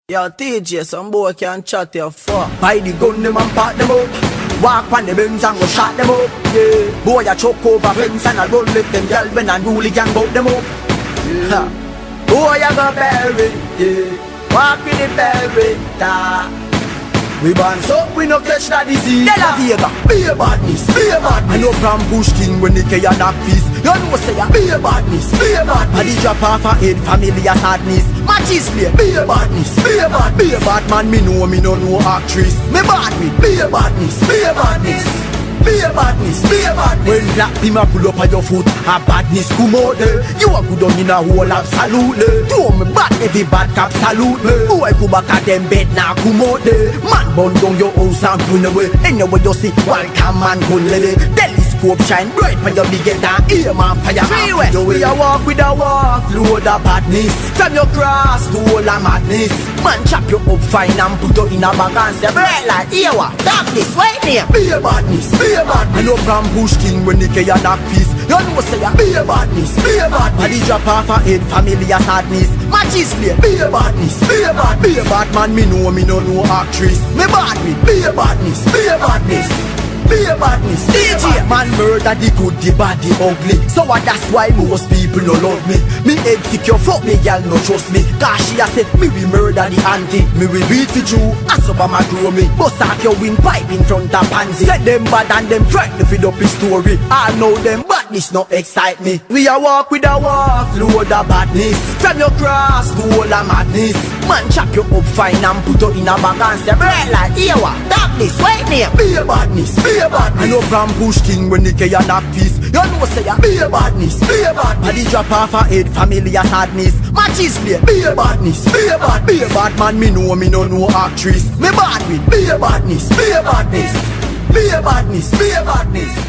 Yo, TJ, some boy can chat your fuck. Buy the gun, them and pack them up. Walk on the Benz and go shot them up. Yeah. Boy, I choke over fence and I run with them girl when I really can bout them up. Yeah. Boy, I go bury, yeah. Walk in the berry, we born so we no catch that disease. De La Vega, be a badness, be a badness. I know from Bush King when they carry a knock piece. You know say ya, be a badness, be a badness. And the drop off a head, family a sadness. Matches play, be a badness, be a badness. Be a bad man, me no actress. Me bad me, be a badness, be a badness. Be a badness, be a badness. When black people pull up on your foot, a badness come out there. You a good on in a hole, absolutely. Do me bad, every bad cap salute me. Boy go back at them bed now come out there. Man burn down your house and run away. Anyway you see, welcome man gun lady. Telescope shine bright when you begin down. Ear man fire. We a walk with a walk, load of badness. From your cross to all a madness. Man chop you up fine and put you in a bag and say bread like here what? Stop this, wait here. Be a badness, be a badness. I know from Bush King when they carry a knock piece. You know say ya, be a badness, be a badness. And the drop off a head, family a sadness. Matches play, be a badness, be a badness. Be a bad man, me no actress. Me bad me, be a badness, be a badness. Be a badness, DJ. Man murder the good, the bad, the ugly. So that's why most people no love me. Me head secure, fuck me, girl no trust me. Cause she a said, me we murder the auntie. Me we beat the Jew, as Obama grow me. Bust out your windpipe in front of pansy. Let them bad and them frighten to feed up his story. I know them badness no excite me. We a walk with a walk, load of badness. From your cross to all a madness. Man chop you up fine and put you in a bag and say bread like here what? Stop this, wait me. Be a badness, be a badness. I know from Bush King when they carry a knock piece. You know say ya, be a badness, be a badness. And the drop off a head, family a sadness. Matches play, be a badness, be a badness. Be a bad man, me no actress. Me bad me, be a badness, be a badness. Be a badness, be a badness.